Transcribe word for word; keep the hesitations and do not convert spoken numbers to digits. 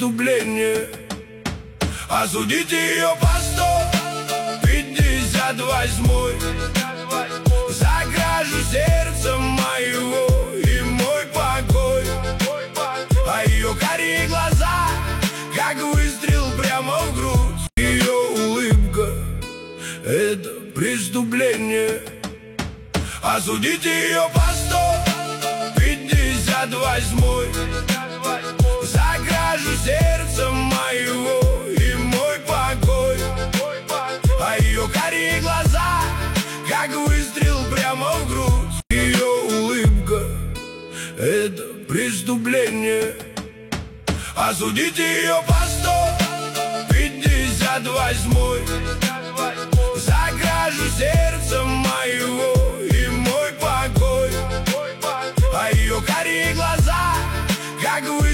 преступление. Осудите ее по сто пятьдесят восьмой за кражу сердца моего и мой покой. А ее карие глаза, как выстрел прямо в грудь. Ее улыбка — это преступление. Осудите ее по сто пятьдесят восьмой за кражу сердца моего и мой покой. А ее карие глаза, как выстрел прямо в грудь. Ее улыбка — это преступление. Осудите ее по сто пятьдесят восьмой за кражу сердца моего и мой покой. А ее карие глаза, как вы